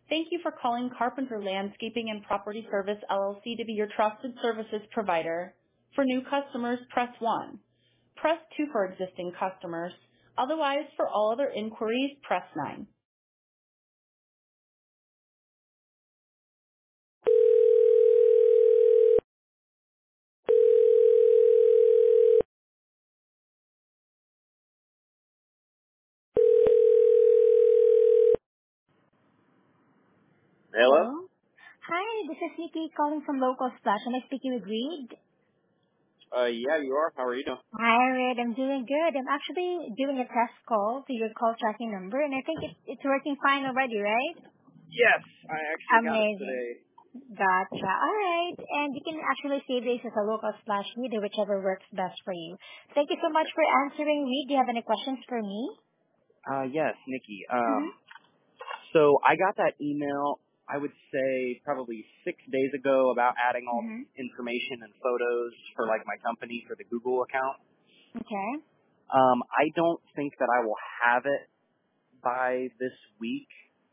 Thank you for calling Carpenter Landscaping and Property Service, LLC to be your trusted services provider. For new customers, press 1. Press 2 for existing customers. Otherwise, for all other inquiries, press 9. Hello? Hello. Hi, this is Nikki calling from Local Splash. Am I speaking with Reed? Yeah, you are. How are you doing? Hi, Reed. I'm doing good. I'm actually doing a test call to your call tracking number, and I think it's working fine already, right? Yes, I actually got it Amazing. today. Gotcha. All right. And you can actually save this as a Local Splash Read, whichever works best for you. Thank you so much for answering, Reed. Do you have any questions for me? Yes, Nikki. Mm-hmm. So I got that email, I would say probably 6 days ago about adding all Mm-hmm. the information and photos for like my company for the Google account. Okay. I don't think that I will have it by this week,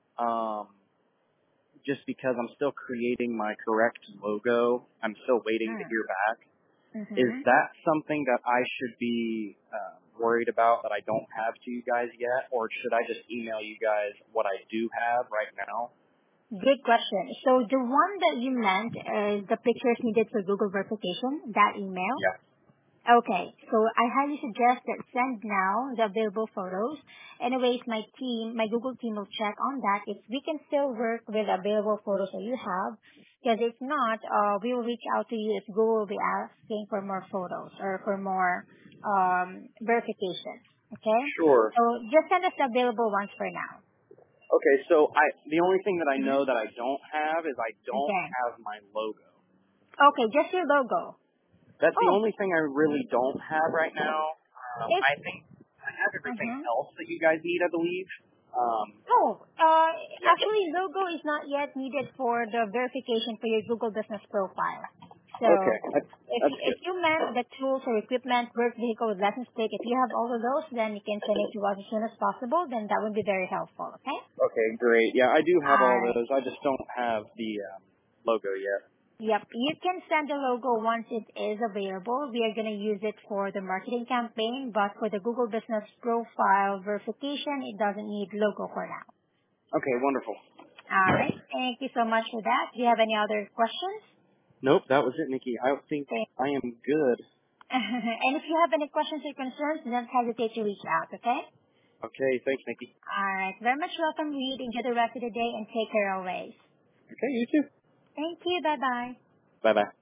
just because I'm still creating my correct logo. I'm still waiting to hear back. Is Mm-hmm. that something that I should be worried about that I don't have to you guys yet, or should I just email you guys what I do have right now? Good question. So the one that you meant is the pictures needed for Google verification, that email? Yeah. Okay, so I highly suggest that send now the available photos. Anyways, my Google team will check on that if we can still work with available photos that you have. Because if not, we will reach out to you if Google will be asking for more photos or for more verification. Okay? Sure. So just send us the available ones for now. Okay, so the only thing that I Mhm. know that I don't have is I don't Okay. have my logo. Okay, just your logo. That's the Oh, only thing I really don't have right now. if I think I have everything uh-huh. else that you guys need, I believe. Oh, Yeah. actually, logo is not yet needed for the verification for your Google Business profile. So, Okay, that's if good. you meant the tools or equipment, work vehicle with license plate, if you have all of those, then you can send it to us as soon as possible. Then that would be very helpful. Okay. Okay, great. Yeah, I do have All all right. those. I just don't have the logo yet. Yep. You can send the logo once it is available. We are going to use it for the marketing campaign, but for the Google Business profile verification, it doesn't need logo for now. Okay, wonderful. All right. Thank you so much for that. Do you have any other questions? Nope, that was it, Nikki. I think Okay. I am good. And if you have any questions or concerns, don't hesitate to reach out, okay? Okay, thanks, Nikki. All right. Very much welcome, Reed. Enjoy the rest of the day and take care always. Okay, you too. Thank you. Bye-bye. Bye-bye.